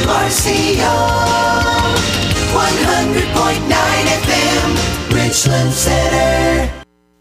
WRCO 100.9 FM, Richland Center.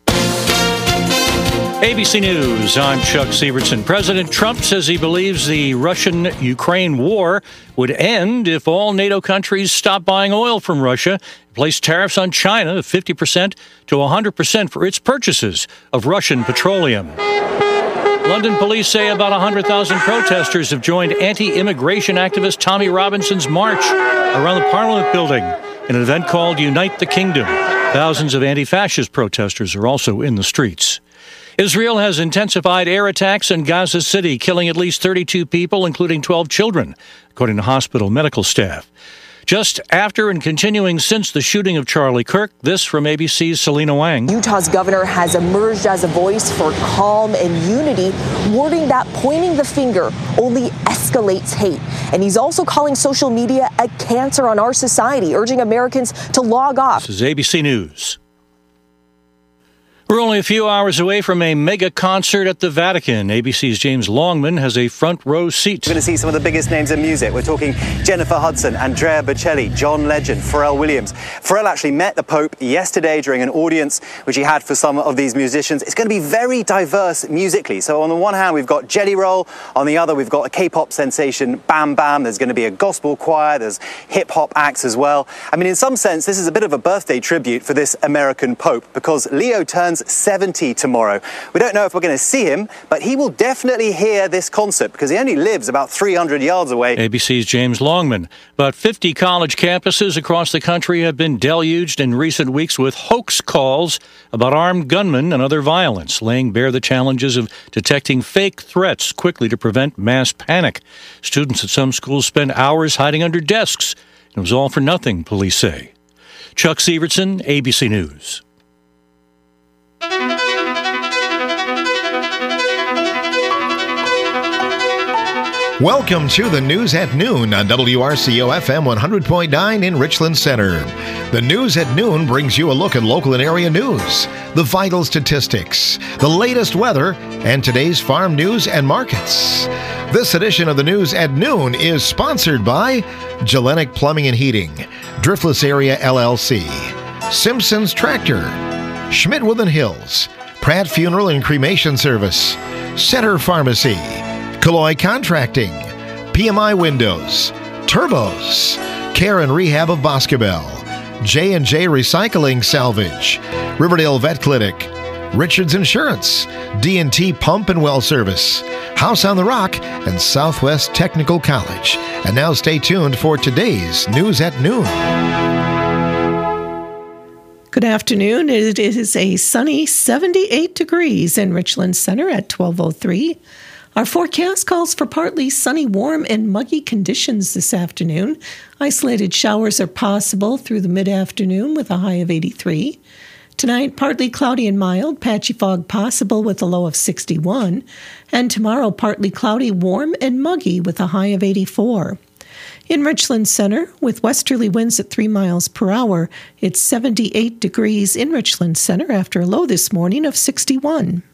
ABC News, I'm Chuck Sievertson. President Trump says he believes the Russian-Ukraine war would end if all NATO countries stop buying oil from Russia, place tariffs on China of 50% to 100% for its purchases of Russian petroleum. London police say about 100,000 protesters have joined anti-immigration activist Tommy Robinson's march around the Parliament building in an event called Unite the Kingdom. Thousands of anti-fascist protesters are also in the streets. Israel has intensified air attacks in Gaza City, killing at least 32 people, including 12 children, according to hospital medical staff. Just after and continuing since the shooting of Charlie Kirk, this from ABC's Selena Wang. Utah's governor has emerged as a voice for calm and unity, warning that pointing the finger only escalates hate. And he's also calling social media a cancer on our society, urging Americans to log off. This is ABC News. We're only a few hours away from a mega concert at the Vatican. ABC's James Longman has a front row seat. We're going to see some of the biggest names in music. We're talking Jennifer Hudson, Andrea Bocelli, John Legend, Pharrell Williams. Pharrell actually met the Pope yesterday during an audience which he had for some of these musicians. It's going to be very diverse musically. So on the one hand, we've got Jelly Roll. On the other, we've got a K-pop sensation, Bam Bam. There's going to be a gospel choir. There's hip-hop acts as well. I mean, in some sense, this is a bit of a birthday tribute for this American Pope because Leo turns 70 tomorrow. We don't know if we're going to see him, but he will definitely hear this concert because he only lives about 300 yards away. ABC's James Longman. About 50 college campuses across the country have been deluged in recent weeks with hoax calls about armed gunmen and other violence, laying bare the challenges of detecting fake threats quickly to prevent mass panic. Students at some schools spend hours hiding under desks. It was all for nothing, police say. Chuck Sievertson, ABC News. Welcome to the News at Noon on WRCO FM 100.9 in Richland Center. The News at Noon brings you a look at local and area news, the vital statistics, the latest weather, and today's farm news and markets. This edition of the News at Noon is sponsored by Gellenic Plumbing and Heating, Driftless Area LLC, Simpson's Tractor, Schmidt Woodland Hills, Pratt Funeral and Cremation Service, Center Pharmacy, Calloy Contracting, PMI Windows, Turbos, Care and Rehab of Boscobel, J&J Recycling Salvage, Riverdale Vet Clinic, Richards Insurance, D&T Pump and Well Service, House on the Rock, and Southwest Technical College. And now stay tuned for today's News at Noon. Good afternoon. It is a sunny 78 degrees in Richland Center at 12:03. Our forecast calls for partly sunny, warm, and muggy conditions this afternoon. Isolated showers are possible through the mid-afternoon with a high of 83. Tonight, partly cloudy and mild, patchy fog possible with a low of 61. And tomorrow, partly cloudy, warm, and muggy with a high of 84. In Richland Center, with westerly winds at 3 miles per hour, it's 78 degrees in Richland Center after a low this morning of 61.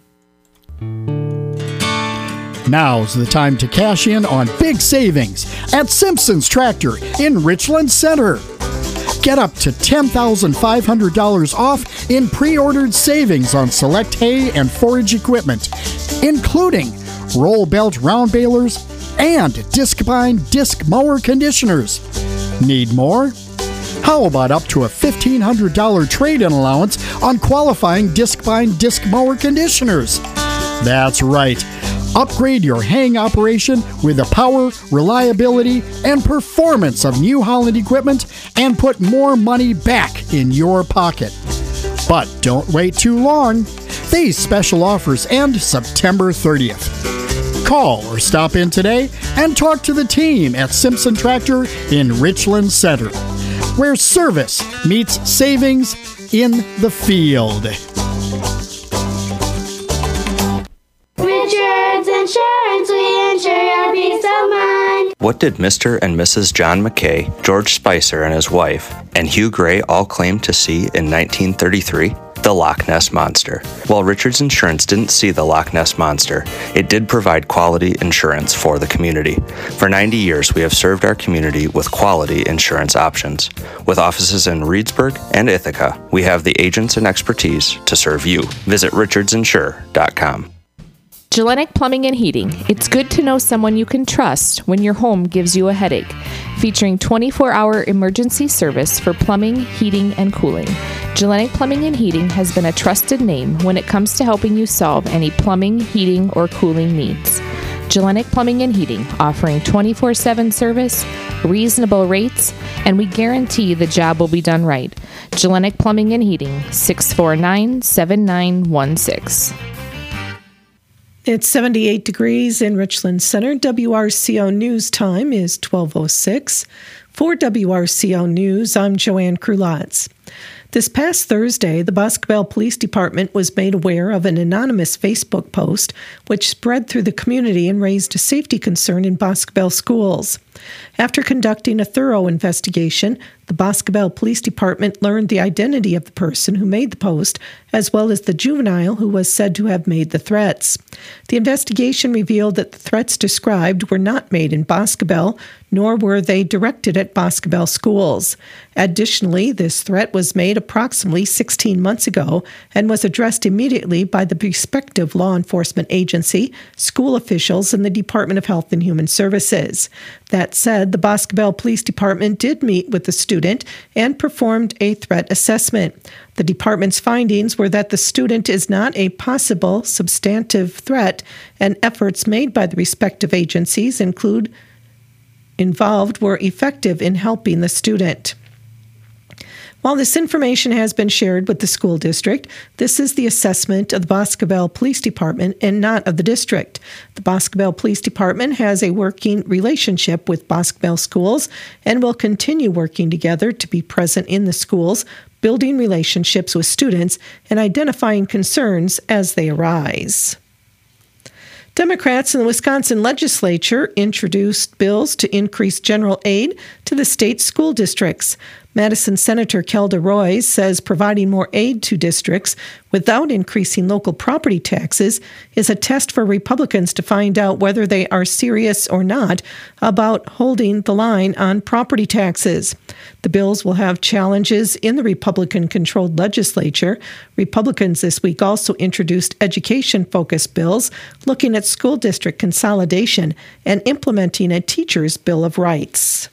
Now's the time to cash in on big savings at Simpson's Tractor in Richland Center. Get up to $10,500 off in pre-ordered savings on select hay and forage equipment, including roll belt round balers and disc-bind disc mower conditioners. Need more? How about up to a $1,500 trade-in allowance on qualifying disc-bind disc mower conditioners? That's right. Upgrade your haying operation with the power, reliability, and performance of New Holland equipment and put more money back in your pocket. But don't wait too long. These special offers end September 30th. Call or stop in today and talk to the team at Simpson Tractor in Richland Center, where service meets savings in the field. Insurance, we insure your peace of mind. What did Mr. and Mrs. John McKay, George Spicer and his wife, and Hugh Gray all claim to see in 1933? the Loch Ness Monster. While Richards Insurance didn't see the Loch Ness Monster, it did provide quality insurance for the community. For 90 years, we have served our community with quality insurance options. With offices in Reedsburg and Ithaca, we have the agents and expertise to serve you. Visit richardsinsure.com. Gellenic Plumbing and Heating. It's good to know someone you can trust when your home gives you a headache. Featuring 24-hour emergency service for plumbing, heating, and cooling. Gellenic Plumbing and Heating has been a trusted name when it comes to helping you solve any plumbing, heating, or cooling needs. Gellenic Plumbing and Heating, offering 24/7 service, reasonable rates, and we guarantee the job will be done right. Gellenic Plumbing and Heating, 649-7916. It's 78 degrees in Richland Center. WRCO News time is 12:06. For WRCO News, I'm Joanne Krulotz. This past Thursday, the Boscobel Police Department was made aware of an anonymous Facebook post which spread through the community and raised a safety concern in Boscobel schools. After conducting a thorough investigation, the Boscobel Police Department learned the identity of the person who made the post, as well as the juvenile who was said to have made the threats. The investigation revealed that the threats described were not made in Boscobel, nor were they directed at Boscobel schools. Additionally, this threat was made approximately 16 months ago and was addressed immediately by the respective law enforcement agency, school officials, and the Department of Health and Human Services. That said, the Boscobel Police Department did meet with the student and performed a threat assessment. The department's findings were that the student is not a possible substantive threat, and efforts made by the respective agencies involved were effective in helping the student. While this information has been shared with the school district, this is the assessment of the Boscobel Police Department and not of the district. The Boscobel Police Department has a working relationship with Boscobel schools and will continue working together to be present in the schools, building relationships with students and identifying concerns as they arise. Democrats in the Wisconsin legislature introduced bills to increase general aid to the state school districts. Madison Senator Kelda Roys says providing more aid to districts without increasing local property taxes is a test for Republicans to find out whether they are serious or not about holding the line on property taxes. The bills will have challenges in the Republican-controlled legislature. Republicans this week also introduced education-focused bills looking at school district consolidation and implementing a teacher's Bill of Rights.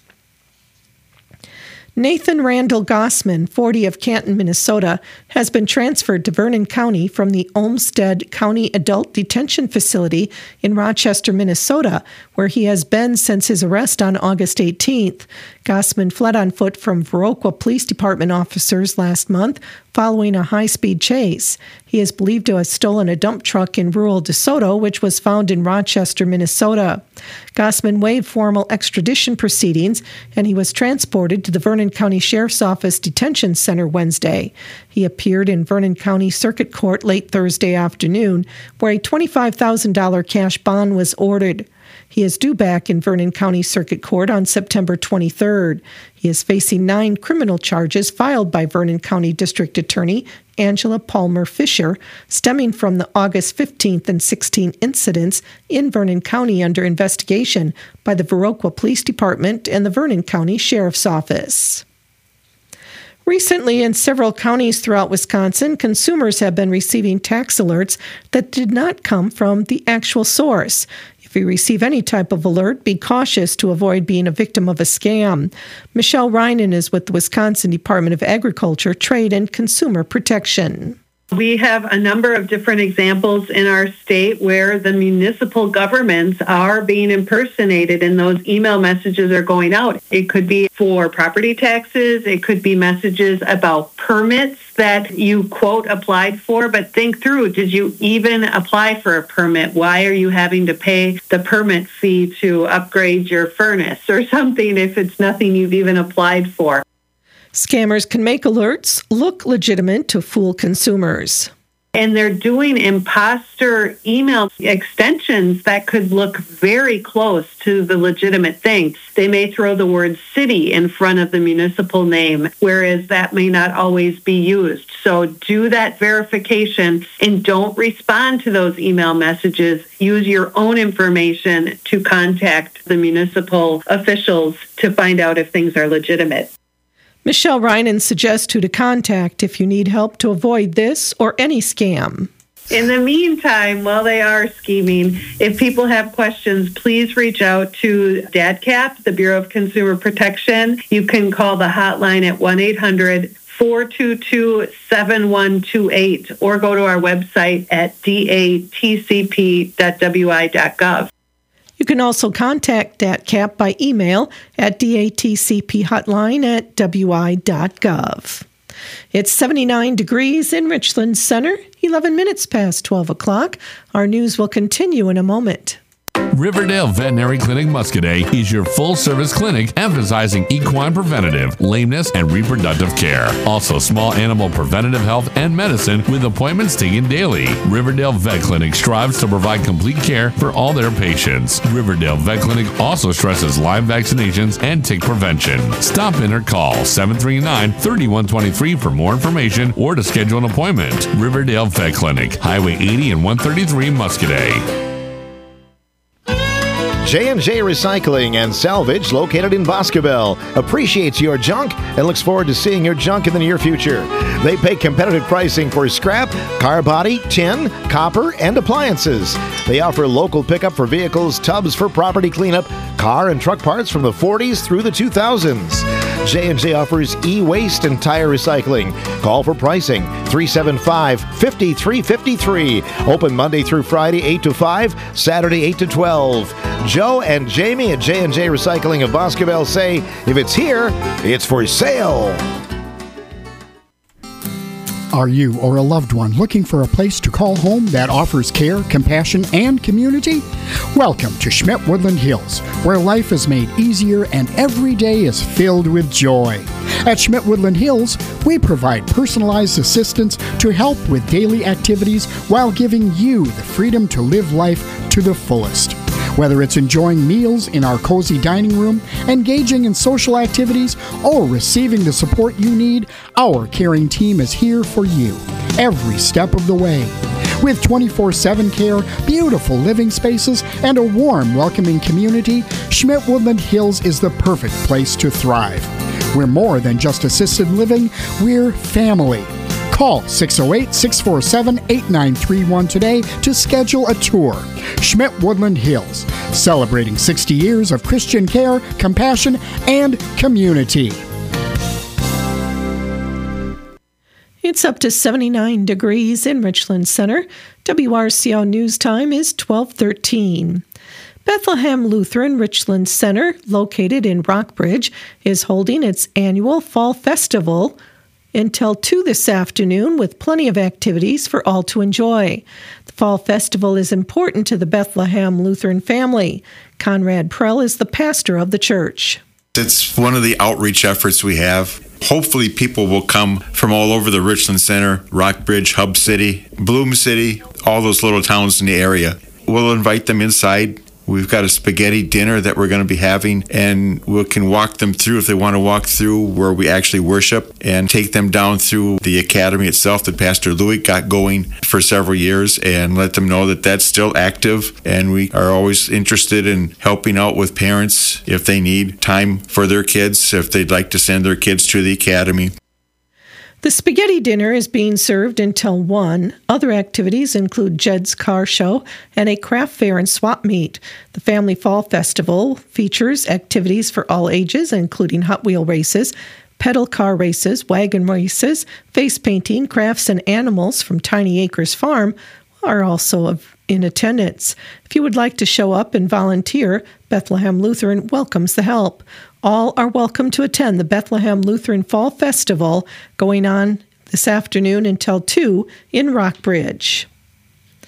Nathan Randall Gossman, 40 of Canton, Minnesota, has been transferred to Vernon County from the Olmsted County Adult Detention Facility in Rochester, Minnesota, where he has been since his arrest on August 18th. Gossman fled on foot from Viroqua Police Department officers last month following a high-speed chase. He is believed to have stolen a dump truck in rural DeSoto, which was found in Rochester, Minnesota. Gossman waived formal extradition proceedings, and he was transported to the Vernon County Sheriff's Office Detention Center Wednesday. He appeared in Vernon County Circuit Court late Thursday afternoon, where a $25,000 cash bond was ordered. He is due back in Vernon County Circuit Court on September 23rd. He is facing 9 criminal charges filed by Vernon County District Attorney Angela Palmer Fisher, stemming from the August 15th and 16th incidents in Vernon County under investigation by the Viroqua Police Department and the Vernon County Sheriff's Office. Recently, in several counties throughout Wisconsin, consumers have been receiving tax alerts that did not come from the actual source. If you receive any type of alert, be cautious to avoid being a victim of a scam. Michelle Reinen is with the Wisconsin Department of Agriculture, Trade, and Consumer Protection. We have a number of different examples in our state where the municipal governments are being impersonated and those email messages are going out. It could be for property taxes. It could be messages about permits that you, quote, applied for. But think through, did you even apply for a permit? Why are you having to pay the permit fee to upgrade your furnace or something if it's nothing you've even applied for? Scammers can make alerts look legitimate to fool consumers. And they're doing imposter email extensions that could look very close to the legitimate thing. They may throw the word city in front of the municipal name, whereas that may not always be used. So do that verification and don't respond to those email messages. Use your own information to contact the municipal officials to find out if things are legitimate. Michelle Reinen suggests who to contact if you need help to avoid this or any scam. In the meantime, while they are scheming, if people have questions, please reach out to DADCAP, the Bureau of Consumer Protection. You can call the hotline at 1-800-422-7128 or go to our website at datcp.wi.gov. You can also contact DATCAP by email at datcphotline@wi.gov. It's 79 degrees in Richland Center, 11 minutes past 12 o'clock. Our news will continue in a moment. Riverdale Veterinary Clinic Muscadet is your full-service clinic emphasizing equine preventative, lameness, and reproductive care. Also, small animal preventative health and medicine with appointments taken daily. Riverdale Vet Clinic strives to provide complete care for all their patients. Riverdale Vet Clinic also stresses Lyme vaccinations and tick prevention. Stop in or call 739-3123 for more information or to schedule an appointment. Riverdale Vet Clinic, Highway 80 and 133 Muscadet. J&J Recycling and Salvage, located in Boscobel, appreciates your junk and looks forward to seeing your junk in the near future. They pay competitive pricing for scrap, car body, tin, copper, and appliances. They offer local pickup for vehicles, tubs for property cleanup, car and truck parts from the 40s through the 2000s. J&J offers e-waste and tire recycling. Call for pricing, 375-5353. Open Monday through Friday, 8 to 5, Saturday, 8 to 12. Joe and Jamie at J&J Recycling of Boscobel say, if it's here, it's for sale. Are you or a loved one looking for a place to call home that offers care, compassion, and community? Welcome to Schmidt Woodland Hills, where life is made easier and every day is filled with joy. At Schmidt Woodland Hills, we provide personalized assistance to help with daily activities while giving you the freedom to live life to the fullest. Whether it's enjoying meals in our cozy dining room, engaging in social activities, or receiving the support you need, our caring team is here for you every step of the way. With 24/7 care, beautiful living spaces, and a warm, welcoming community, Schmidt Woodland Hills is the perfect place to thrive. We're more than just assisted living, we're family. Call 608-647-8931 today to schedule a tour. Schmidt Woodland Hills, celebrating 60 years of Christian care, compassion, and community. It's up to 79 degrees in Richland Center. WRCO News Time is 12:13. Bethlehem Lutheran Richland Center, located in Rockbridge, is holding its annual Fall Festival until 2 this afternoon with plenty of activities for all to enjoy. The Fall Festival is important to the Bethlehem Lutheran family. Conrad Prell is the pastor of the church. It's one of the outreach efforts we have. Hopefully people will come from all over the Richland Center, Rockbridge, Hub City, Bloom City, all those little towns in the area. We'll invite them inside. We've got a spaghetti dinner that we're going to be having, and we can walk them through if they want to walk through where we actually worship, and take them down through the academy itself that Pastor Louis got going for several years, and let them know that that's still active, and we are always interested in helping out with parents if they need time for their kids, if they'd like to send their kids to the academy. The spaghetti dinner is being served until 1. Other activities include Jed's Car Show and a craft fair and swap meet. The Family Fall Festival features activities for all ages, including Hot Wheel races, pedal car races, wagon races, face painting, crafts, and animals from Tiny Acres Farm are also in attendance. If you would like to show up and volunteer, Bethlehem Lutheran welcomes the help. All are welcome to attend the Bethlehem Lutheran Fall Festival going on this afternoon until 2 in Rockbridge.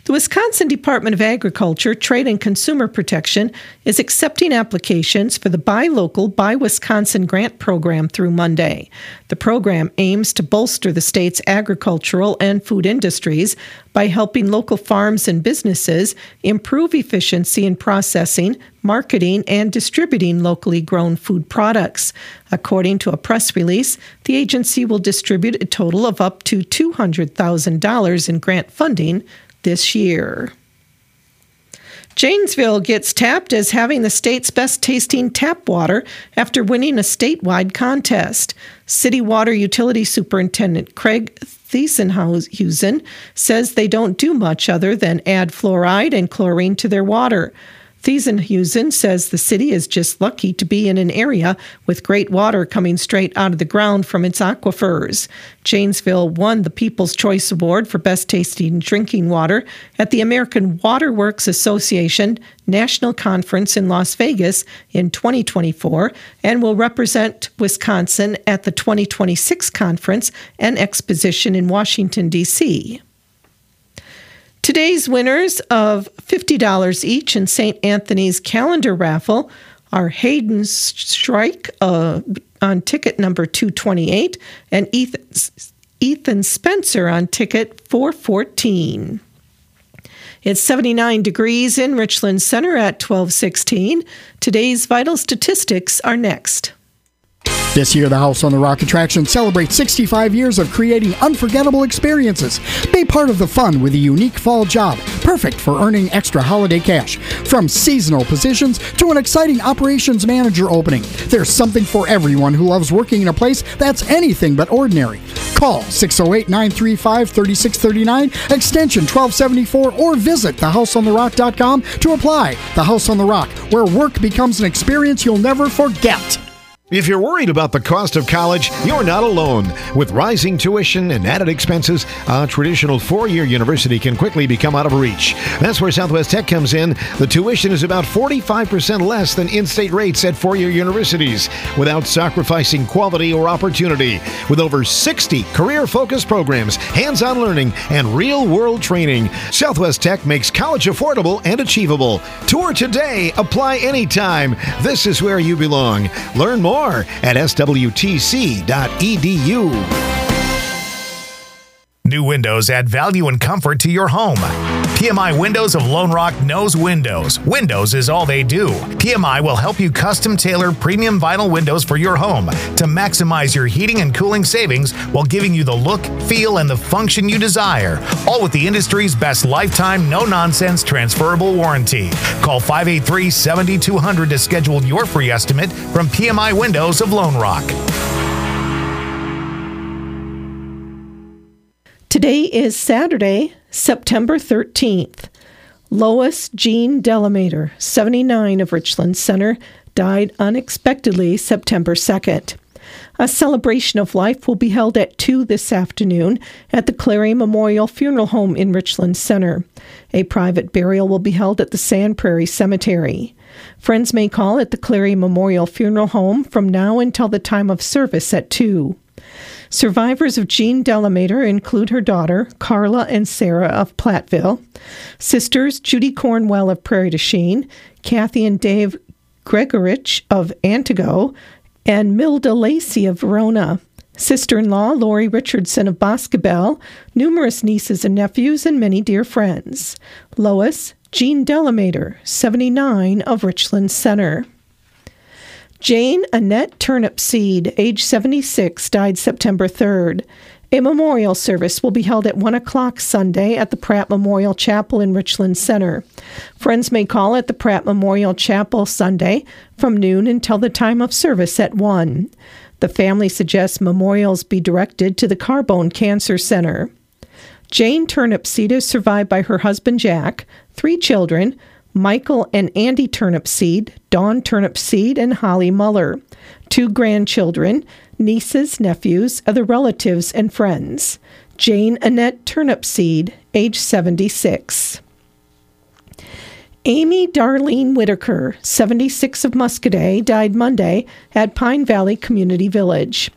The Wisconsin Department of Agriculture, Trade and Consumer Protection is accepting applications for the Buy Local, Buy Wisconsin grant program through Monday. The program aims to bolster the state's agricultural and food industries by helping local farms and businesses improve efficiency in processing, marketing, and distributing locally grown food products. According to a press release, the agency will distribute a total of up to $200,000 in grant funding this year. Janesville gets tapped as having the state's best tasting tap water after winning a statewide contest. City Water Utility Superintendent Craig Thiesenhuisen says they don't do much other than add fluoride and chlorine to their water. Thiesenhuisen says the city is just lucky to be in an area with great water coming straight out of the ground from its aquifers. Janesville won the People's Choice Award for Best Tasting Drinking Water at the American Water Works Association National Conference in Las Vegas in 2024 and will represent Wisconsin at the 2026 conference and exposition in Washington, D.C. Today's winners of $50 each in St. Anthony's calendar raffle are Hayden Strike on ticket number 228 and Ethan Spencer on ticket 414. It's 79 degrees in Richland Center at 12:16. Today's vital statistics are next. This year, the House on the Rock attraction celebrates 65 years of creating unforgettable experiences. Be part of the fun with a unique fall job, perfect for earning extra holiday cash. From seasonal positions to an exciting operations manager opening, there's something for everyone who loves working in a place that's anything but ordinary. Call 608-935-3639, extension 1274, or visit thehouseontherock.com to apply. The House on the Rock, where work becomes an experience you'll never forget. If you're worried about the cost of college, you're not alone. With rising tuition and added expenses, a traditional four-year university can quickly become out of reach. That's where Southwest Tech comes in. The tuition is about 45% less than in-state rates at four-year universities, without sacrificing quality or opportunity. With over 60 career-focused programs, hands-on learning, and real-world training, Southwest Tech makes college affordable and achievable. Tour today. Apply anytime. This is where you belong. Learn more at swtc.edu. New windows add value and comfort to your home. PMI Windows of Lone Rock knows windows. Windows is all they do. PMI will help you custom tailor premium vinyl windows for your home to maximize your heating and cooling savings while giving you the look, feel, and the function you desire. All with the industry's best lifetime, no-nonsense transferable warranty. Call 583-7200 to schedule your free estimate from PMI Windows of Lone Rock. Today is Saturday, September 13th. Lois Jean Delamater, 79 of Richland Center, died unexpectedly September 2nd. A celebration of life will be held at 2 this afternoon at the Clary Memorial Funeral Home in Richland Center. A private burial will be held at the Sand Prairie Cemetery. Friends may call at the Clary Memorial Funeral Home from now until the time of service at 2. Survivors of Jean Delamater include her daughter, Carla and Sarah of Platteville, sisters Judy Cornwell of Prairie du Chien, Kathy and Dave Gregorich of Antigo, and Milda Lacey of Verona, sister-in-law Lori Richardson of Boscobel, numerous nieces and nephews, and many dear friends. Lois Jean Delamater, 79 of Richland Center. Jane Annette Turnipseed, age 76, died September 3rd. A memorial service will be held at 1 o'clock Sunday at the Pratt Memorial Chapel in Richland Center. Friends may call at the Pratt Memorial Chapel Sunday from noon until the time of service at 1. The family suggests memorials be directed to the Carbone Cancer Center. Jane Turnipseed is survived by her husband Jack, 3 children, Michael and Andy Turnipseed, Dawn Turnipseed, and Holly Muller, 2 grandchildren, nieces, nephews, other relatives, and friends. Jane Annette Turnipseed, age 76. Amy Darlene Whitaker, 76 of Muscoda, died Monday at Pine Valley Community Village.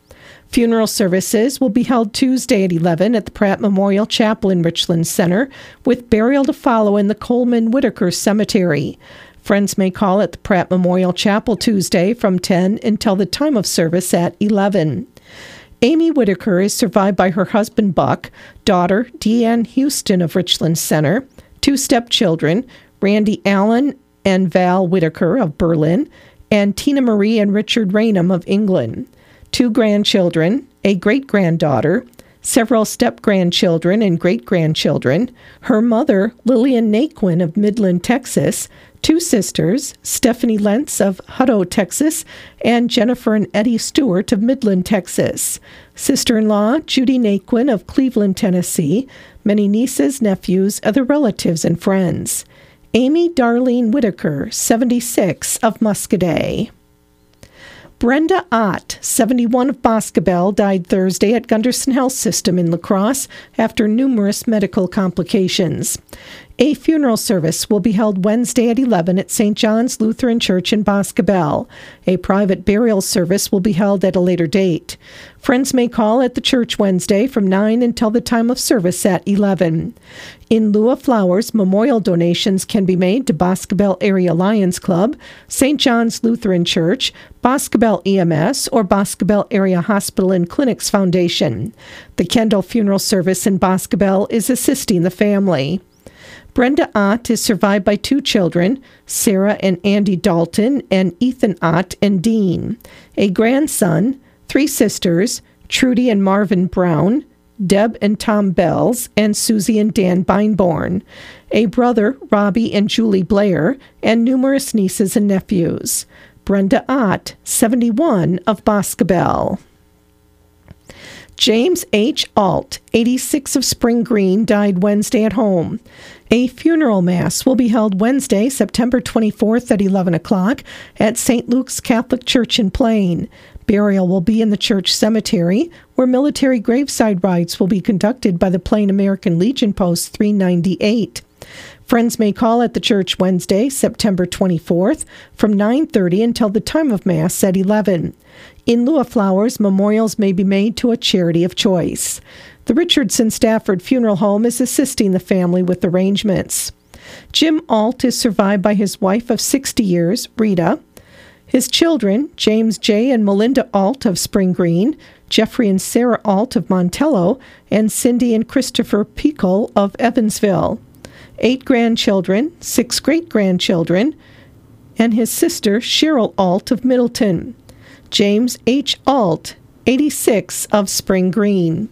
Funeral services will be held Tuesday at 11 at the Pratt Memorial Chapel in Richland Center, with burial to follow in the Coleman Whitaker Cemetery. Friends may call at the Pratt Memorial Chapel Tuesday from 10 until the time of service at 11. Amy Whitaker is survived by her husband Buck, daughter Deanne Houston of Richland Center, 2 stepchildren, Randy Allen and Val Whitaker of Berlin, and Tina Marie and Richard Raynham of England. 2 grandchildren, a great-granddaughter, several step-grandchildren and great-grandchildren, her mother, Lillian Naquin of Midland, Texas, 2 sisters, Stephanie Lentz of Hutto, Texas, and Jennifer and Eddie Stewart of Midland, Texas, sister-in-law, Judy Naquin of Cleveland, Tennessee, many nieces, nephews, other relatives, and friends. Amy Darlene Whitaker, 76, of Muscadet. Brenda Ott, 71 of Boscobel, died Thursday at Gunderson Health System in La Crosse after numerous medical complications. A funeral service will be held Wednesday at 11 at St. John's Lutheran Church in Boscobel. A private burial service will be held at a later date. Friends may call at the church Wednesday from 9 until the time of service at 11. In lieu of flowers, memorial donations can be made to Boscobel Area Lions Club, St. John's Lutheran Church, Boscobel EMS, or Boscobel Area Hospital and Clinics Foundation. The Kendall Funeral Service in Boscobel is assisting the family. Brenda Ott is survived by 2 children, Sarah and Andy Dalton, and Ethan Ott and Dean, a grandson, 3 sisters, Trudy and Marvin Brown, Deb and Tom Bells, and Susie and Dan Beinborn, a brother, Robbie and Julie Blair, and numerous nieces and nephews. Brenda Ott, 71, of Boscobel. James H. Alt, 86 of Spring Green, died Wednesday at home. A funeral mass will be held Wednesday, September 24th at 11 o'clock at St. Luke's Catholic Church in Plain. Burial will be in the church cemetery, where military graveside rites will be conducted by the Plain American Legion Post 398. Friends may call at the church Wednesday, September 24th, from 9:30 until the time of Mass at 11. In lieu of flowers, memorials may be made to a charity of choice. The Richardson Stafford Funeral Home is assisting the family with arrangements. Jim Alt is survived by his wife of 60 years, Rita, his children, James J. and Melinda Alt of Spring Green, Jeffrey and Sarah Alt of Montello, and Cindy and Christopher Pickle of Evansville. 8 grandchildren, 6 great-grandchildren, and his sister, Cheryl Alt of Middleton. James H. Alt, 86, of Spring Green.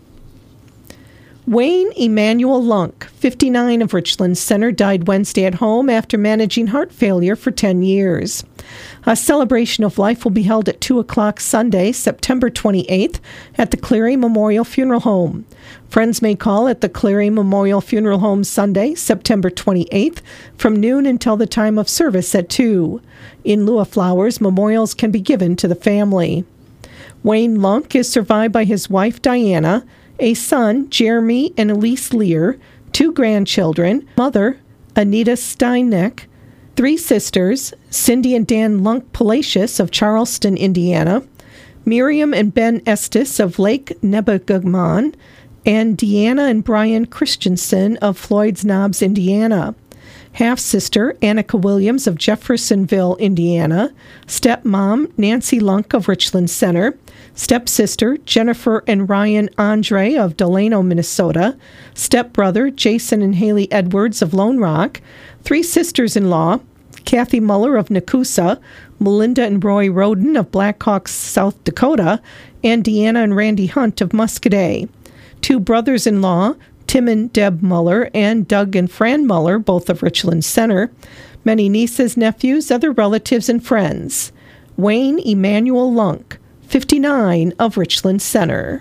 Wayne Emanuel Lunk, 59 of Richland Center, died Wednesday at home after managing heart failure for 10 years. A celebration of life will be held at 2 o'clock Sunday, September 28th, at the Cleary Memorial Funeral Home. Friends may call at the Cleary Memorial Funeral Home Sunday, September 28th, from noon until the time of service at 2. In lieu of flowers, memorials can be given to the family. Wayne Lunk is survived by his wife, Diana, a son, Jeremy and Elise Lear, 2 grandchildren, mother, Anita Steinneck, 3 sisters, Cindy and Dan Lunk Palacios of Charleston, Indiana, Miriam and Ben Estes of Lake Nebagamon, and Deanna and Brian Christensen of Floyd's Knobs, Indiana. Half-sister, Annika Williams of Jeffersonville, Indiana, stepmom, Nancy Lunk of Richland Center, stepsister, Jennifer and Ryan Andre of Delano, Minnesota, stepbrother, Jason and Haley Edwards of Lone Rock, 3 sisters-in-law, Kathy Muller of Nakusa, Melinda and Roy Roden of Black Hawk, South Dakota, and Deanna and Randy Hunt of Muscadet. 2 brothers-in-law, Tim and Deb Muller, and Doug and Fran Muller, both of Richland Center. Many nieces, nephews, other relatives, and friends. Wayne Emanuel Lunk, 59 of Richland Center.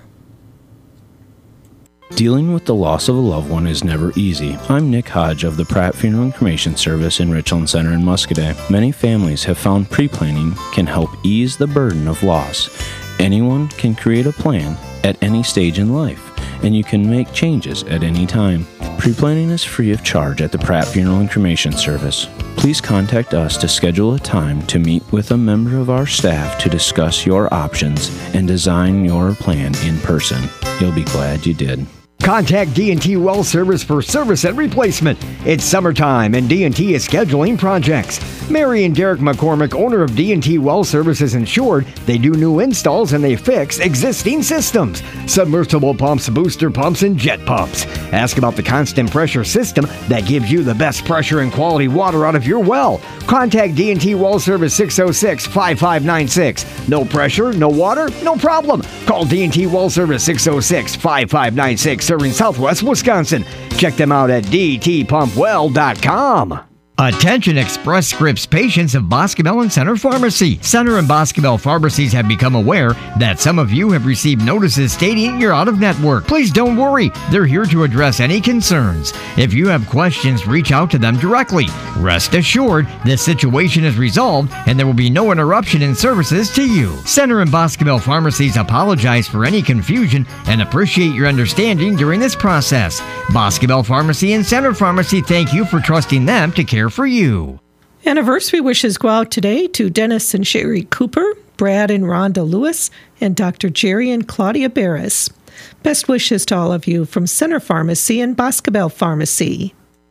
Dealing with the loss of a loved one is never easy. I'm Nick Hodge of the Pratt Funeral and Cremation Service in Richland Center in Muscadet. Many families have found pre-planning can help ease the burden of loss. Anyone can create a plan at any stage in life, and you can make changes at any time. Pre-planning is free of charge at the Pratt Funeral and Cremation Service. Please contact us to schedule a time to meet with a member of our staff to discuss your options and design your plan in person. You'll be glad you did. Contact D&T Well Service for service and replacement. It's summertime and D&T is scheduling projects. Mary and Derek McCormick, owner of D&T Well Service, is insured. They do new installs and they fix existing systems. Submersible pumps, booster pumps, and jet pumps. Ask about the constant pressure system that gives you the best pressure and quality water out of your well. Contact D&T Well Service 606-5596. No pressure, no water, no problem. Call D&T Well Service 606-5596, serving Southwest Wisconsin. Check them out at dtpumpwell.com. Attention Express Scripts patients of Boscobel and Center Pharmacy. Center and Boscobel pharmacies have become aware that some of you have received notices stating you're out of network. Please don't worry. They're here to address any concerns. If you have questions, reach out to them directly. Rest assured, this situation is resolved and there will be no interruption in services to you. Center and Boscobel pharmacies apologize for any confusion and appreciate your understanding during this process. Boscobel Pharmacy and Center Pharmacy thank you for trusting them to care for you. Anniversary wishes go out today to Dennis and Sherry Cooper, Brad and Rhonda Lewis, and Dr. Jerry and Claudia Barris. Best wishes to all of you from Center Pharmacy and Boscobel Pharmacy.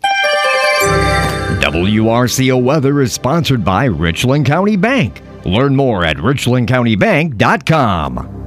WRCO Weather is sponsored by Richland County Bank. Learn more at richlandcountybank.com.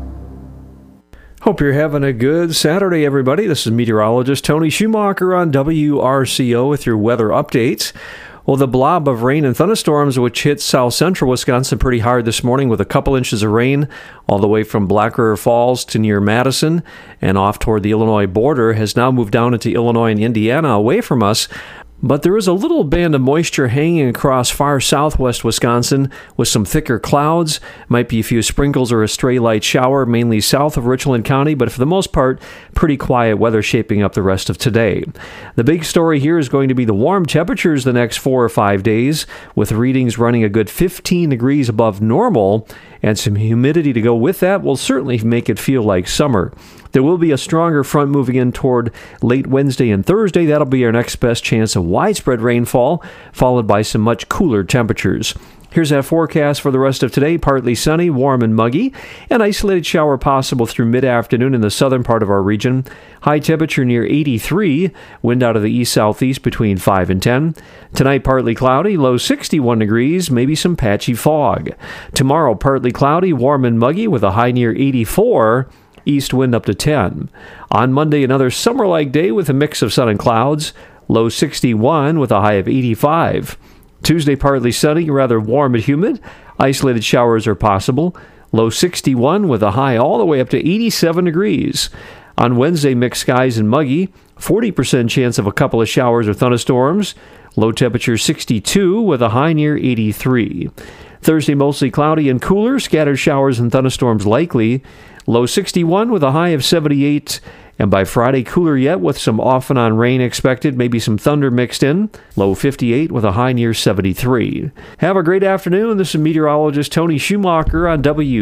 Hope you're having a good Saturday, everybody. This is meteorologist Tony Schumacher on WRCO with your weather updates. Well, the blob of rain and thunderstorms, which hit south central Wisconsin pretty hard this morning with a couple inches of rain all the way from Black River Falls to near Madison and off toward the Illinois border, has now moved down into Illinois and Indiana away from us. But there is a little band of moisture hanging across far southwest Wisconsin with some thicker clouds. Might be a few sprinkles or a stray light shower, mainly south of Richland County, but for the most part, pretty quiet weather shaping up the rest of today. The big story here is going to be the warm temperatures the next 4 or 5 days, with readings running a good 15 degrees above normal, and some humidity to go with that will certainly make it feel like summer. There will be a stronger front moving in toward late Wednesday and Thursday. That'll be our next best chance of widespread rainfall, followed by some much cooler temperatures. Here's that forecast for the rest of today. Partly sunny, warm and muggy. An isolated shower possible through mid-afternoon in the southern part of our region. High temperature near 83. Wind out of the east-southeast between 5 and 10. Tonight, partly cloudy, low 61 degrees, maybe some patchy fog. Tomorrow, partly cloudy, warm and muggy with a high near 84. East wind up to 10. On Monday, another summer-like day with a mix of sun and clouds. Low 61 with a high of 85. Tuesday, partly sunny, rather warm and humid. Isolated showers are possible. Low 61 with a high all the way up to 87 degrees. On Wednesday, mixed skies and muggy. 40% chance of a couple of showers or thunderstorms. Low temperature 62 with a high near 83. Thursday, mostly cloudy and cooler. Scattered showers and thunderstorms likely. Low 61 with a high of 78. And by Friday, cooler yet with some off and on rain expected, maybe some thunder mixed in. Low 58 with a high near 73. Have a great afternoon. This is meteorologist Tony Schumacher on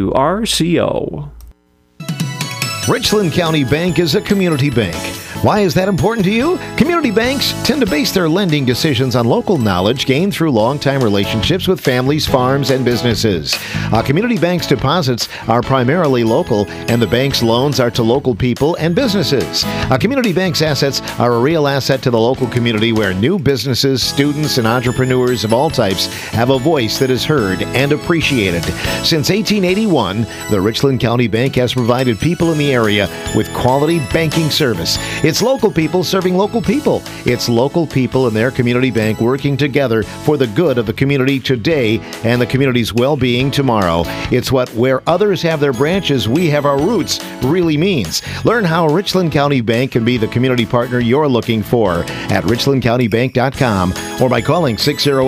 WRCO. Richland County Bank is a community bank. Why is that important to you? Community banks tend to base their lending decisions on local knowledge gained through long-time relationships with families, farms, and businesses. A community bank's deposits are primarily local, and the bank's loans are to local people and businesses. A community bank's assets are a real asset to the local community where new businesses, students, and entrepreneurs of all types have a voice that is heard and appreciated. Since 1881, the Richland County Bank has provided people in the area with quality banking service. It's local people serving local people. It's local people and their community bank working together for the good of the community today and the community's well-being tomorrow. It's what where others have their branches, we have our roots really means. Learn how Richland County Bank can be the community partner you're looking for at richlandcountybank.com or by calling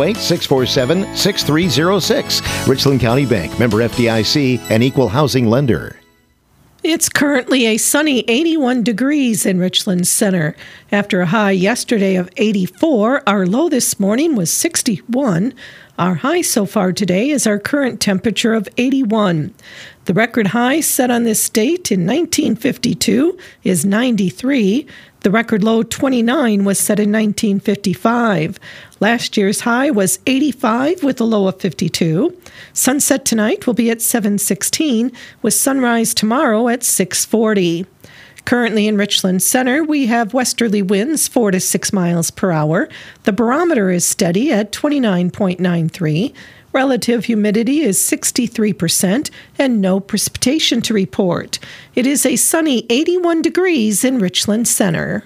608-647-6306. Richland County Bank, member FDIC, and equal housing lender. It's currently a sunny 81 degrees in Richland Center. After a high yesterday of 84, our low this morning was 61. Our high so far today is our current temperature of 81. The record high set on this date in 1952 is 93. The record low 29 was set in 1955. Last year's high was 85 with a low of 52. Sunset tonight will be at 7:16 with sunrise tomorrow at 6:40. Currently in Richland Center, we have westerly winds 4 to 6 miles per hour. The barometer is steady at 29.93. Relative humidity is 63% and no precipitation to report. It is a sunny 81 degrees in Richland Center.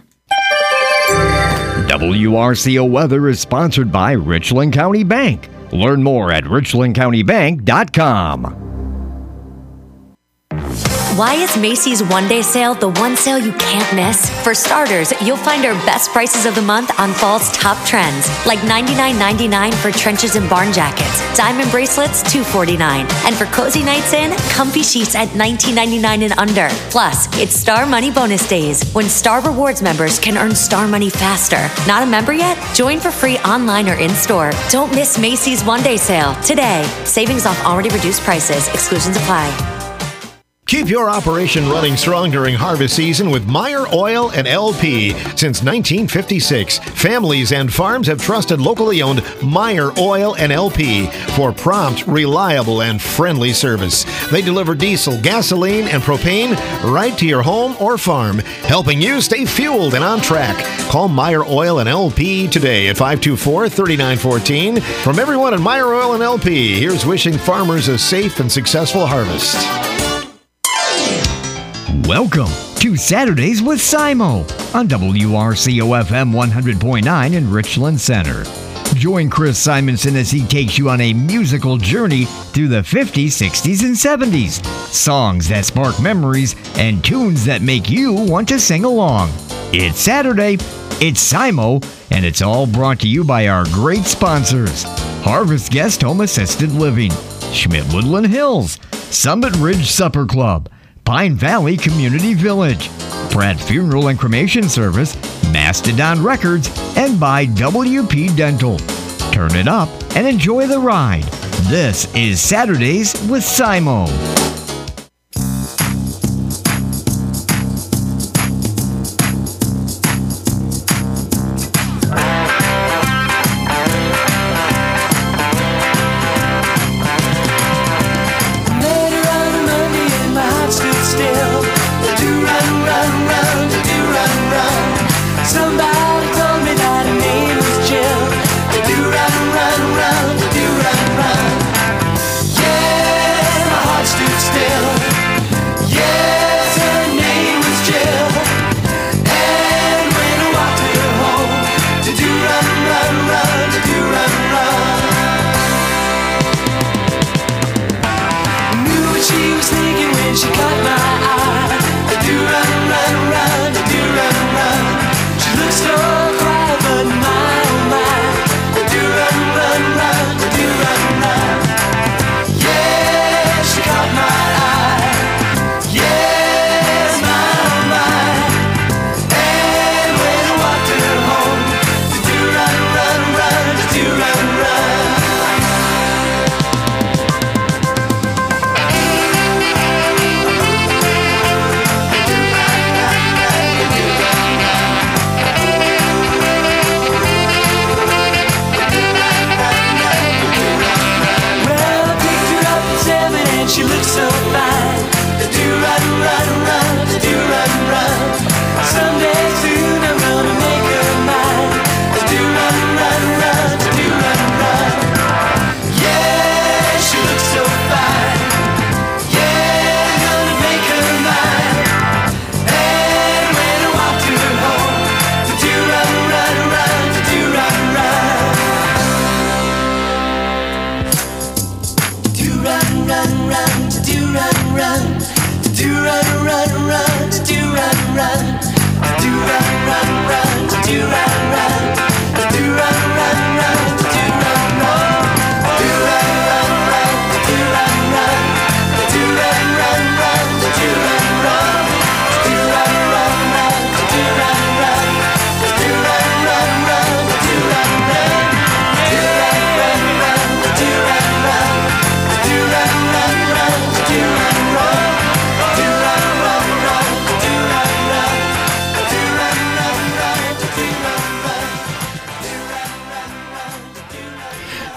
WRCO weather is sponsored by Richland County Bank. Learn more at richlandcountybank.com. Why is Macy's one-day sale the one sale you can't miss? For starters, you'll find our best prices of the month on fall's top trends, like $99.99 for trenches and barn jackets, diamond bracelets $249, and for cozy nights in, comfy sheets at $19.99 and under. Plus, it's Star Money Bonus Days, when Star Rewards members can earn Star Money faster. Not a member yet? Join for free online or in-store. Don't miss Macy's one-day sale today. Savings off already reduced prices. Exclusions apply. Keep your operation running strong during harvest season with Meyer Oil and LP. Since 1956, families and farms have trusted locally owned Meyer Oil and LP for prompt, reliable, and friendly service. They deliver diesel, gasoline, and propane right to your home or farm, helping you stay fueled and on track. Call Meyer Oil and LP today at 524-3914. From everyone at Meyer Oil and LP, here's wishing farmers a safe and successful harvest. Welcome to Saturdays with Simo on WRCO FM 100.9 in Richland Center. Join Chris Simonson as he takes you on a musical journey through the 50s, 60s, and 70s. Songs that spark memories and tunes that make you want to sing along. It's Saturday, it's Simo, and it's all brought to you by our great sponsors: Harvest Guest Home Assisted Living, Schmidt Woodland Hills, Summit Ridge Supper Club, Pine Valley Community Village, Pratt Funeral and Cremation Service, Mastodon Records, and by WP Dental. Turn it up and enjoy the ride. This is Saturdays with Simo.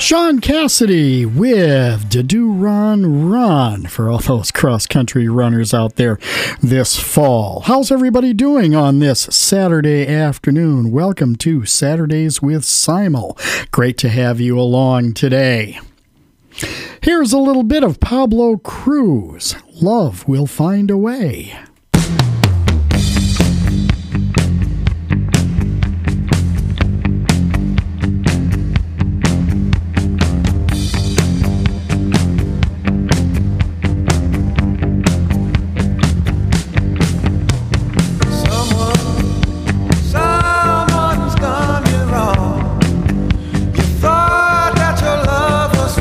Sean Cassidy with Do Run Run for all those cross-country runners out there this fall. How's everybody doing on this Saturday afternoon? Welcome to Saturdays with Simul. Great to have you along today. Here's a little bit of Pablo Cruz. Love Will Find a Way.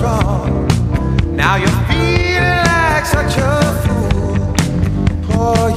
Now you're feeling like such a fool. Poor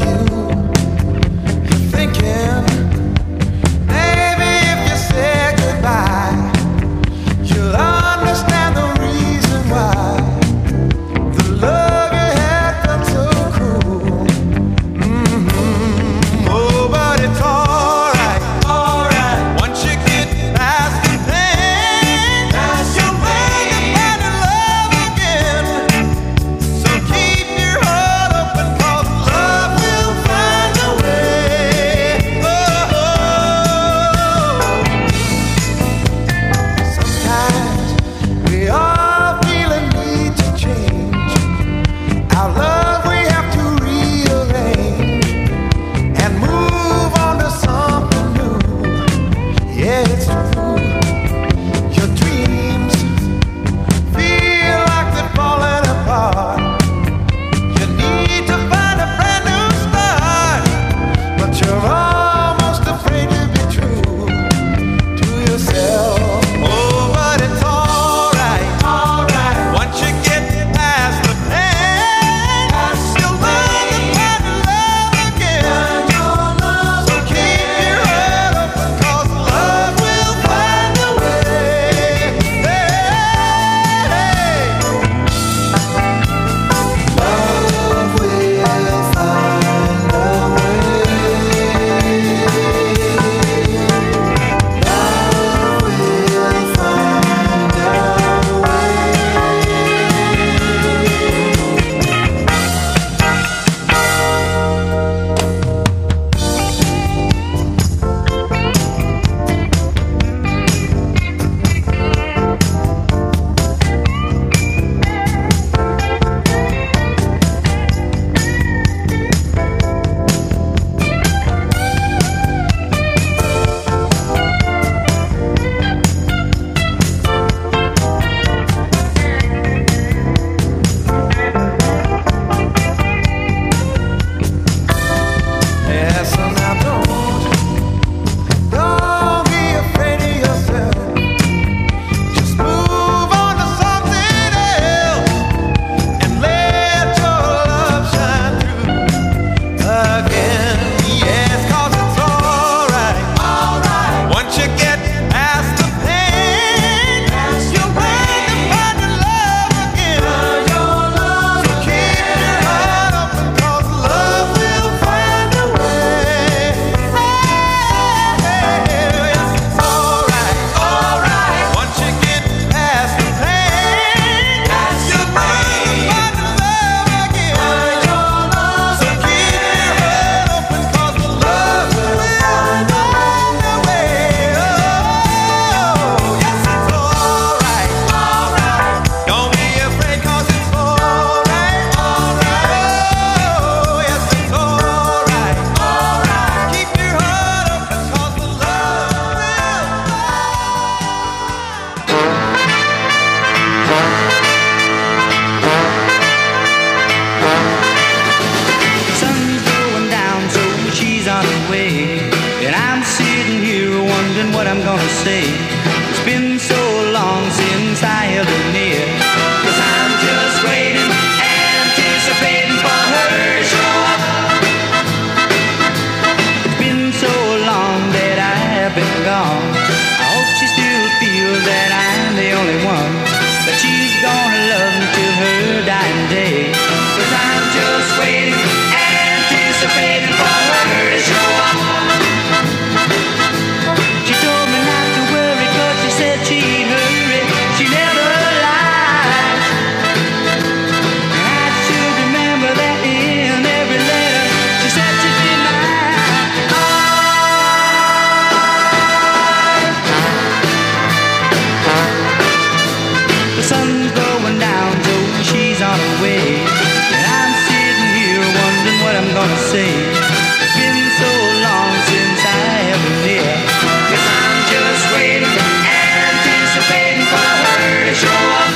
say it's been so long since I have been near. 'Cause I'm just waiting, anticipating for her to show up.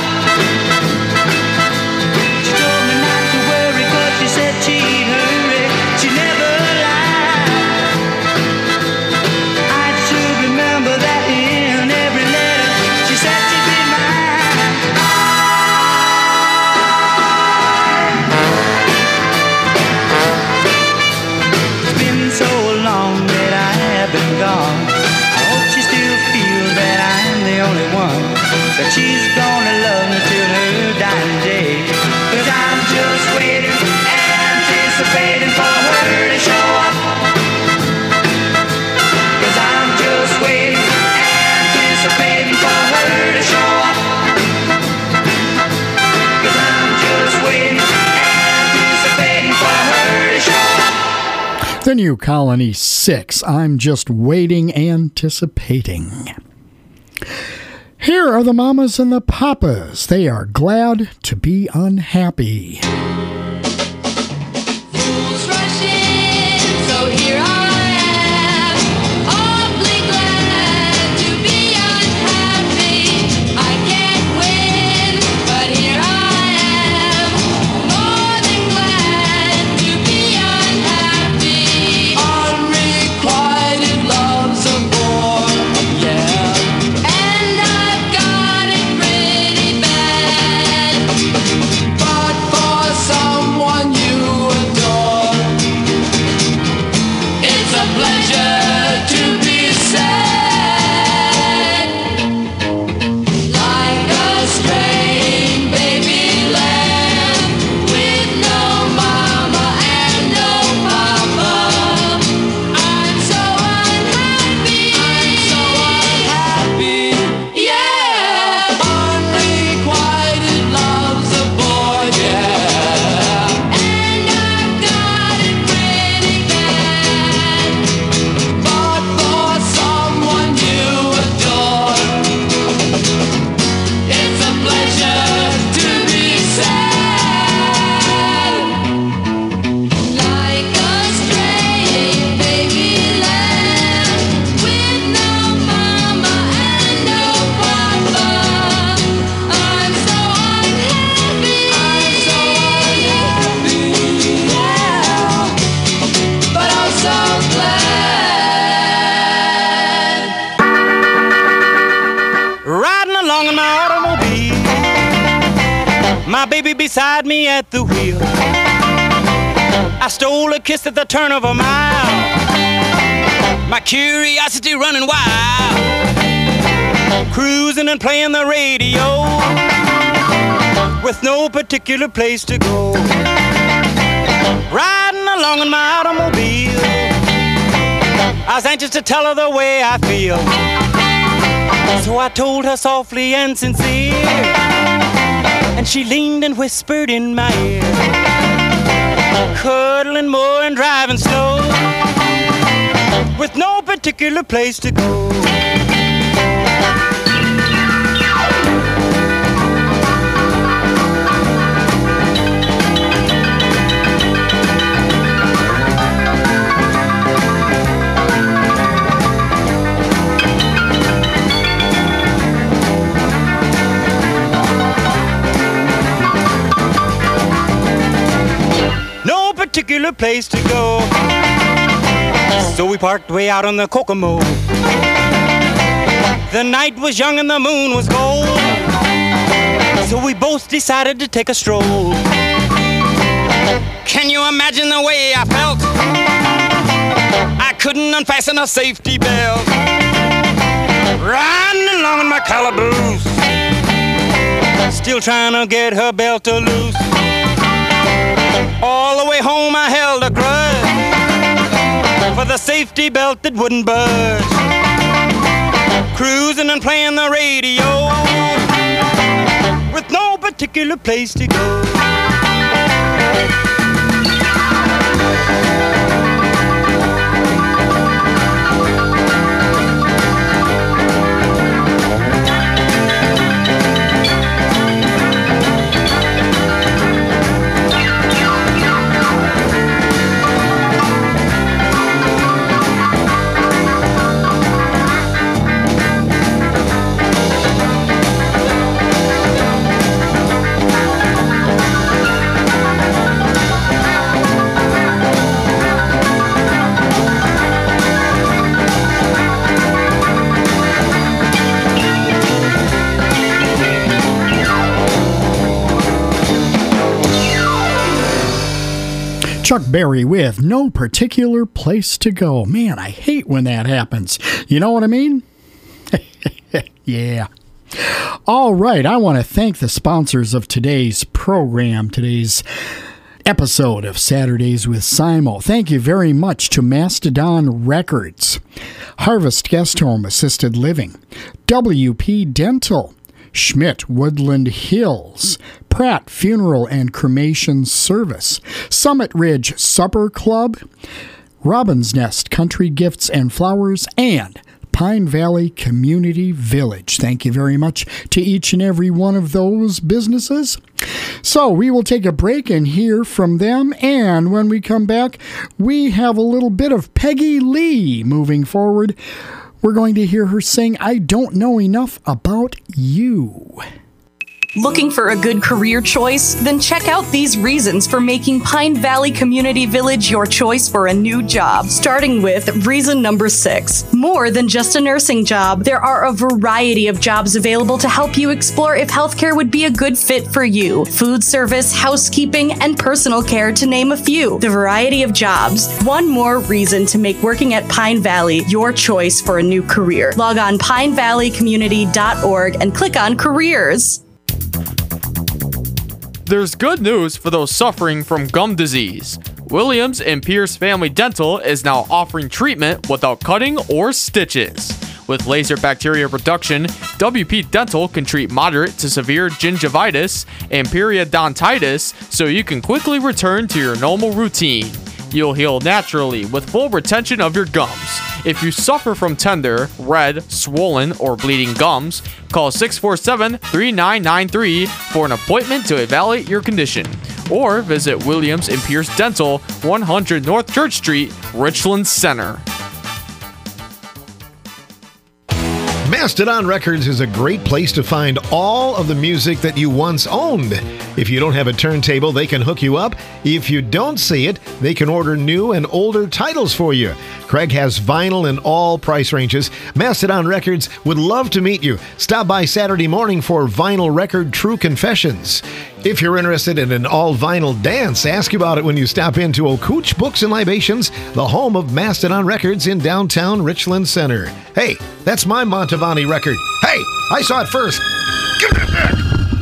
She told me not to worry 'cause she said she'd hurry. She never lied. I should remember that in every letter she said she'd be mine. It's been so long that I have been gone. I hope she still feels that I'm the only one, that she's gonna love me till her dying day. 'Cause I'm just waiting, anticipating for her to show up. 'Cause I'm just waiting, anticipating for her to show up. 'Cause I'm just waiting, anticipating for her to show up. The new Colony 6, I'm just waiting, anticipating. Here are the mamas and the papas. They are glad to be unhappy. Fools rush in, so here I am, awfully glad to be unhappy. I can't win, but here I am, more than glad to be unhappy. Unrequited love's a bore, yeah, and I've got it pretty bad. But for someone you adore, it's a pleasure to be sad. Like a straying baby lamb with no mama and no papa, I'm so unhappy. I'm so unhappy. Yeah. Unrequited love's a bore, yeah, and I've got it pretty bad. But for someone you adore, it's a pleasure to be sad. Like a straying baby lamb with no mama and no papa, I'm so unhappy. I'm so unhappy, yeah, but I'm so glad. Riding along in my automobile, my baby beside me at the wheel. I stole a kiss at the turn of a mile, my curiosity running wild. Cruising and playing the radio, with no particular place to go. Riding along in my automobile, I was anxious to tell her the way I feel. So I told her softly and sincere, and she leaned and whispered in my ear, cuddling more and driving slow, with no particular place to go. No particular place to go, so we parked way out on the Kokomo. The night was young and the moon was gold, so we both decided to take a stroll. Can you imagine the way I felt? I couldn't unfasten a safety belt, riding along in my calaboose, still trying to get her belt to loose. All the way home I held a grudge for the safety belt that wouldn't budge. Cruising and playing the radio, with no particular place to go. Chuck Berry with No Particular Place to Go. Man, I hate when that happens. You know what I mean? Yeah. All right, I want to thank the sponsors of today's program, today's episode of Saturdays with Simo. Thank you very much to Mastodon Records, Harvest Guest Home Assisted Living, WP Dental, Schmidt Woodland Hills, Pratt Funeral and Cremation Service, Summit Ridge Supper Club, Robin's Nest Country Gifts and Flowers, and Pine Valley Community Village. Thank you very much to each and every one of those businesses. So we will take a break and hear from them, and when we come back, we have a little bit of Peggy Lee moving forward. We're going to hear her sing I Don't Know Enough About You. Looking for a good career choice? Then check out these reasons for making Pine Valley Community Village your choice for a new job. Starting with reason number 6. More than just a nursing job, there are a variety of jobs available to help you explore if healthcare would be a good fit for you. Food service, housekeeping, and personal care, to name a few. The variety of jobs. One more reason to make working at Pine Valley your choice for a new career. Log on pinevalleycommunity.org and click on careers. There's good news for those suffering from gum disease. Williams and Pierce Family Dental is now offering treatment without cutting or stitches. With laser bacteria reduction, WP Dental can treat moderate to severe gingivitis and periodontitis so you can quickly return to your normal routine. You'll heal naturally with full retention of your gums. If you suffer from tender, red, swollen, or bleeding gums, call 647-3993 for an appointment to evaluate your condition. Or visit Williams and Pierce Dental, 100 North Church Street, Richland Center. Mastodon Records is a great place to find all of the music that you once owned. If you don't have a turntable, they can hook you up. If you don't see it, they can order new and older titles for you. Craig has vinyl in all price ranges. Mastodon Records would love to meet you. Stop by Saturday morning for vinyl record True Confessions. If you're interested in an all-vinyl dance, ask about it when you stop into Okooch Books and Libations, the home of Mastodon Records in downtown Richland Center. Hey, that's my Montavani record. Hey, I saw it first. Give it back.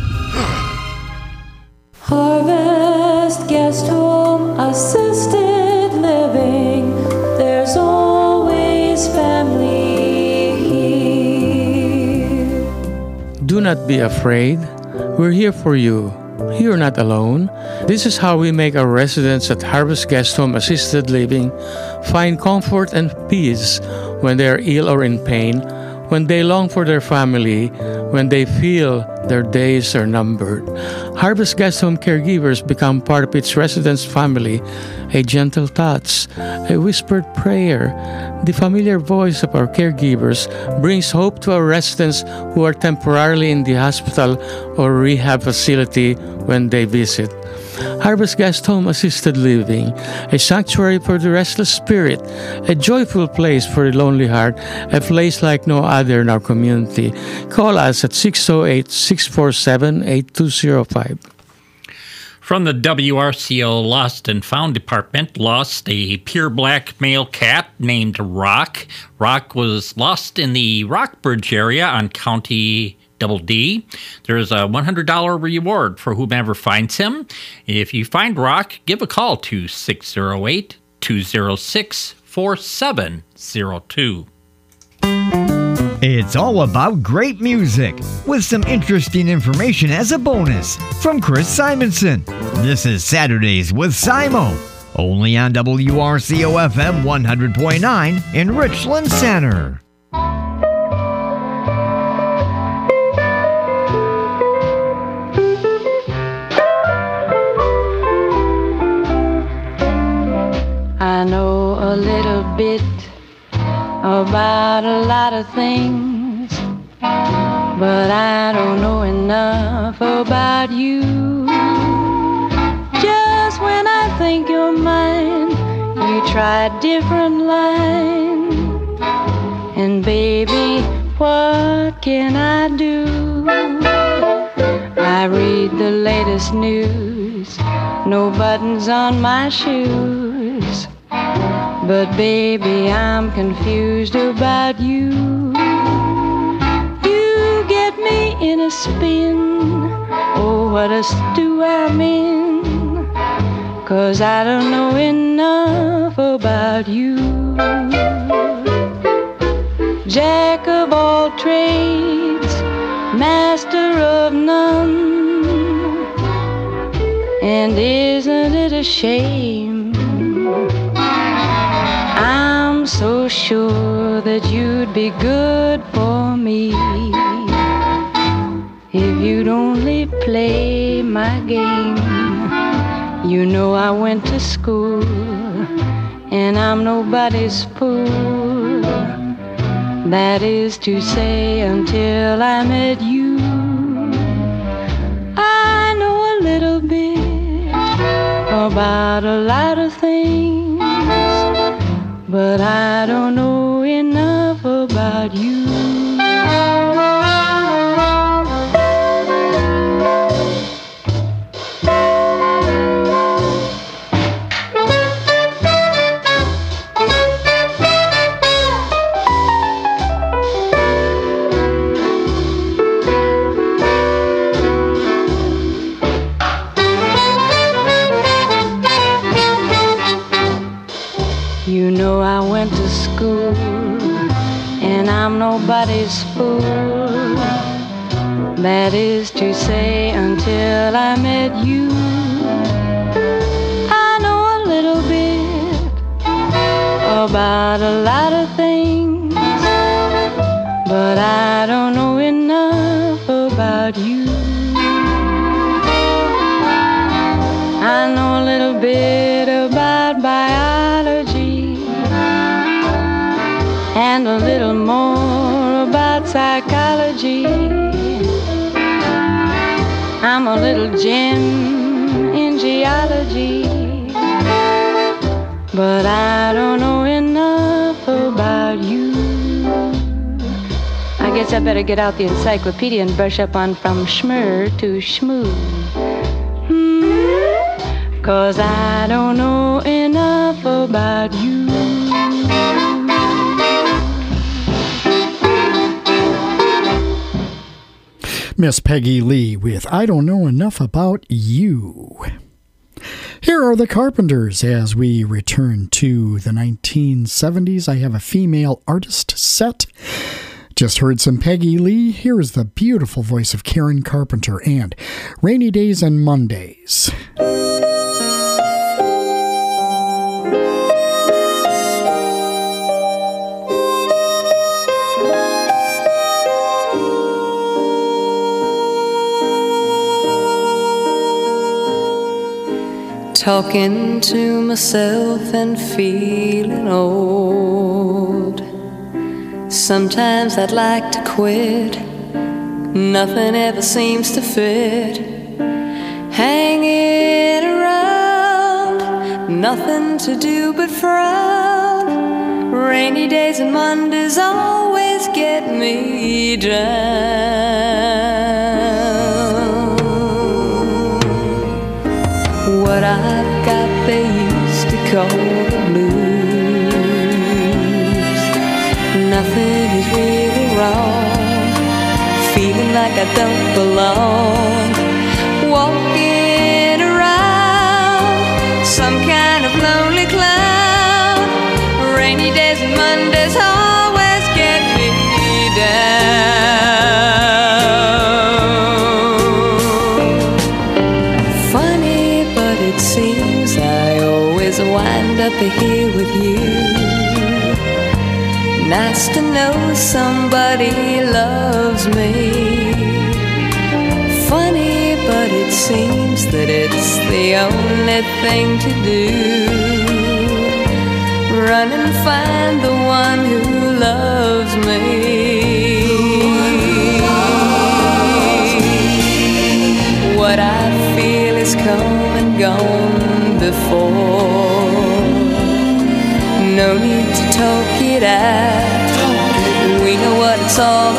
Harvest Guest Home Assisted Living. There's always family here. Do not be afraid. We're here for you. You're not alone. This is how we make our residents at Harvest Guest Home Assisted Living find comfort and peace when they are ill or in pain, when they long for their family, when they feel their days are numbered. Harvest Guest Home caregivers become part of its residents' family. A gentle touch, a whispered prayer, the familiar voice of our caregivers brings hope to our residents who are temporarily in the hospital or rehab facility when they visit. Harvest Guest Home Assisted Living, a sanctuary for the restless spirit, a joyful place for the lonely heart, a place like no other in our community. Call us at 608-647-8205. From the WRCO Lost and Found Department, lost a pure black male cat named Rock. Rock was lost in the Rockbridge area on County Double D. There's a $100 reward for whomever finds him. If you find Rock, give a call to 608-206-4702. It's all about great music with some interesting information as a bonus from Chris Simonson. This is Saturdays with Simo, only on WRCO FM 100.9 in Richland Center. I know a little bit about a lot of things, but I don't know enough about you. Just when I think you're mine, you try a different line. And baby, what can I do? I read the latest news knees, no buttons on my shoes. But baby, I'm confused about you. You get me in a spin. Oh, what a stew I'm in. 'Cause I don't know enough about you. Jack of all trades, master of none. And isn't it a shame? I'm so sure that you'd be good for me if you'd only play my game. You know I went to school and I'm nobody's fool. That is to say, until I met you. I know a little bit about a lot of things, but I don't know enough about you. You know I went to school and I'm nobody's fool. That is to say, until I met you. I know a little bit about a lot of things, but I don't know enough about you. I know a little bit about biology and a little more about psychology. I'm a little gem in geology, but I don't know enough about you. I guess I better get out the encyclopedia and brush up on from schmur to schmoo. 'Cause I don't know enough about you. Miss Peggy Lee with I Don't Know Enough About You. Here are the Carpenters as we return to the 1970s. I have a female artist set. Just heard some Peggy Lee. Here is the beautiful voice of Karen Carpenter and Rainy Days and Mondays. Talking to myself and feeling old. Sometimes I'd like to quit. Nothing ever seems to fit. Hanging around, nothing to do but frown. Rainy days and Mondays always get me down. What I've got they used to call the blues. Nothing is really wrong. Feeling like I don't belong. Walking around some kind of lonely cloud. Rainy days and Mondays always get me down. Funny, but it seems I always wind up here with you. Nice to know somebody loves me. Funny, but it seems that it's the only thing to do. Run and find the one who loves me. What I feel is come and gone before. No need to talk it out. We know what it's all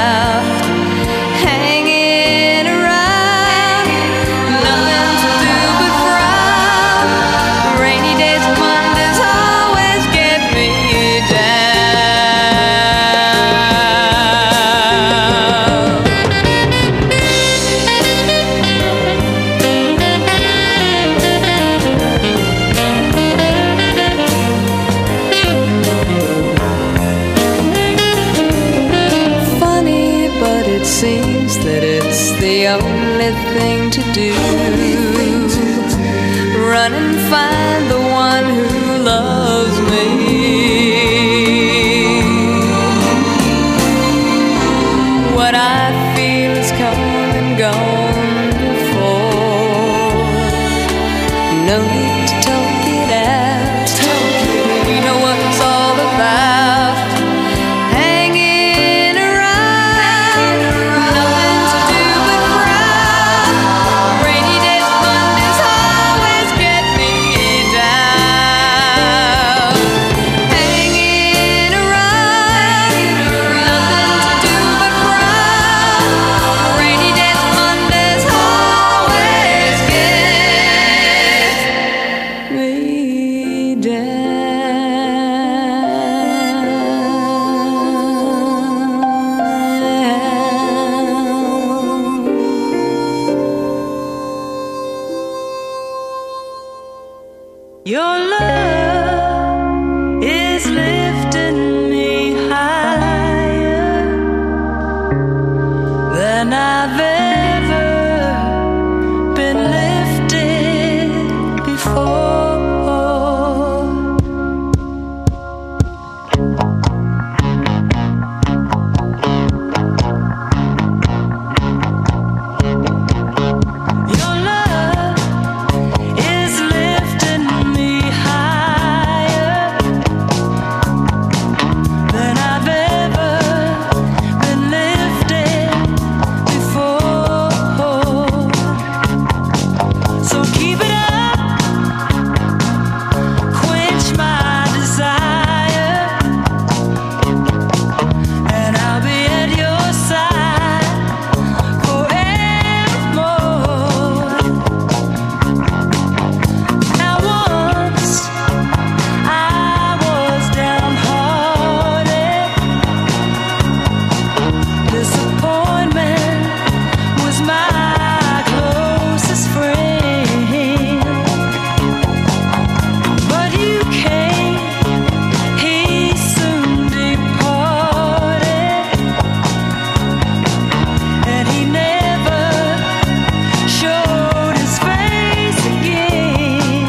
about. Hanging around, nothing to do find the one who loves me. What I feel is come and gone before. No need to talk it out. We know what it's all about. Hanging around, nothing to do but frown. Rainy days, Mondays always get me down. Hanging around, nothing to do but frown. Rainy days, Mondays always get me down. Your love is lifting me higher than I've ever been lifted before. Your love is lifting me higher than I've ever been lifted before. So keep it up, quench my desire, and I'll be at your side forevermore. Now once I was downhearted. Disappointment was my closest friend. But you came, he soon departed, and he never showed his face again.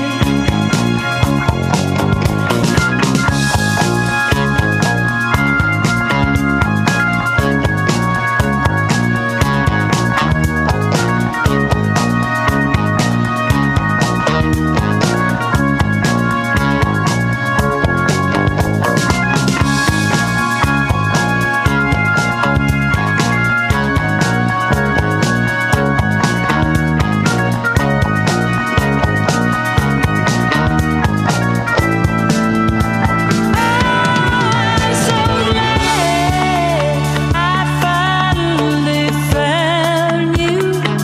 I finally found you.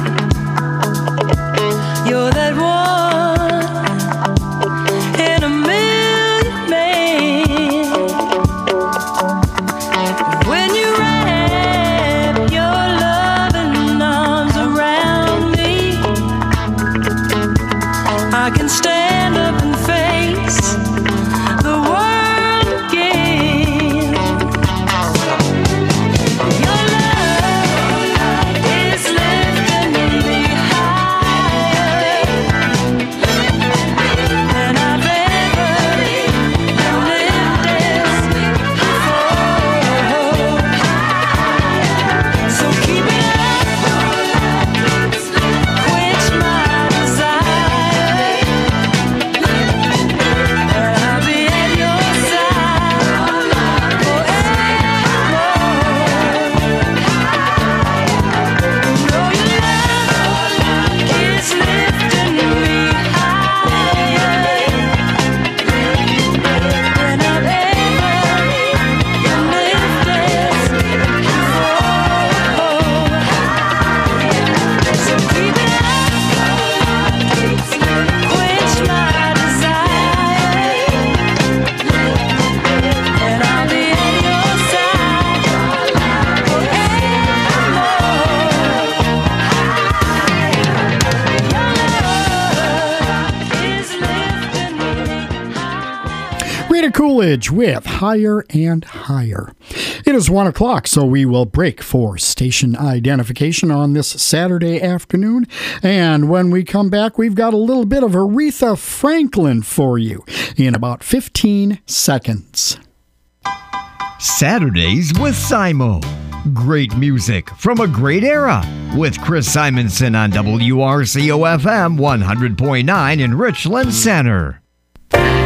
You're that one in a million men. When you wrap your loving arms around me, I can stand up and face the world again. Your love is lifting me higher than I've ever been lifted before. So keep it up, quench my desire, Coolidge with Higher and Higher. It is 1 o'clock, so we will break for station identification on this Saturday afternoon. And when we come back, we've got a little bit of Aretha Franklin for you in about 15 seconds. Saturdays with Simo. Great music from a great era with Chris Simonson on WRCO FM 100.9 in Richland Center.